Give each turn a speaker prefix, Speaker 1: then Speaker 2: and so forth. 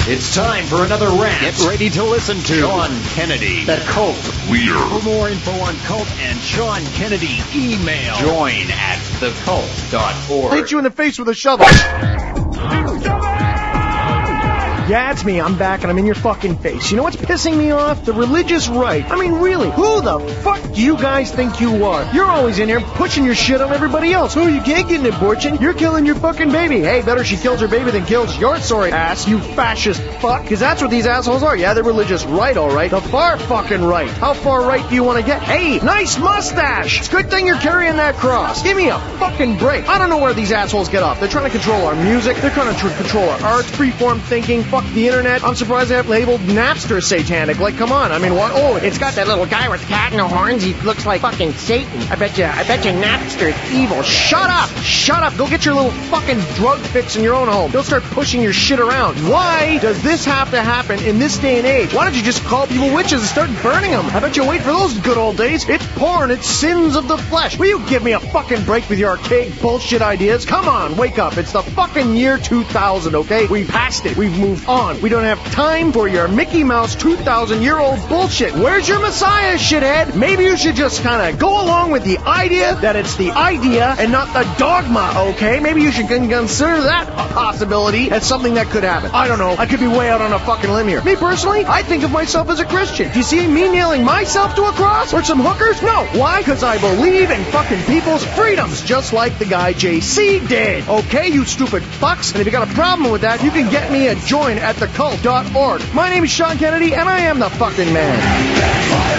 Speaker 1: It's time for another rant.
Speaker 2: Get ready to listen to Sean Kennedy,
Speaker 1: The Cult.
Speaker 2: For more info on Cult and Sean Kennedy, email join at thecult.org.
Speaker 3: Hit you in the face with a shovel. Yeah, it's me. I'm back, and I'm in your fucking face. You know what's pissing me off? The religious right. I mean, really, who the fuck do you guys think you are? You're always in here pushing your shit on everybody else. Oh, you can't get an abortion. You're killing your fucking baby. Hey, better she kills her baby than kills your sorry ass, you fascist fuck. Because that's what these assholes are. Yeah, they're religious right, all right. The far fucking right. How far right do you want to get? Hey, nice mustache. It's a good thing you're carrying that cross. Give me a fucking break. I don't know where these assholes get off. They're trying to control our music. They're trying to control our arts, freeform thinking. Fuck the internet. I'm surprised they have labeled Napster satanic. Like, come on. I mean, what? Oh, it's got that little guy with the cat and the horns. He looks like fucking Satan. I bet you Napster is evil. Shut up. Shut up. Go get your little fucking drug fix in your own home. Don't start pushing your shit around. Why does this have to happen in this day and age? Why don't you just call people witches and start burning them? I bet you wait for those good old days. It's porn. It's sins of the flesh. Will you give me a fucking break with your archaic bullshit ideas? Come on, wake up. It's the fucking year 2000, okay? We passed it. We've moved on. We don't have time for your Mickey Mouse 2,000-year-old bullshit. Where's your Messiah, shithead? Maybe you should just kind of go along with the idea that it's the idea and not the dogma, okay? Maybe you should consider that a possibility as something that could happen. I don't know. I could be way out on a fucking limb here. Me personally, I think of myself as a Christian. Do you see me nailing myself to a cross or some hookers? No. Why? Because I believe in fucking people's freedoms, just like the guy JC did. Okay, you stupid fucks? And if you got a problem with that, you can get me a join at thecult.org. My name is Sean Kennedy, and I am the fucking man.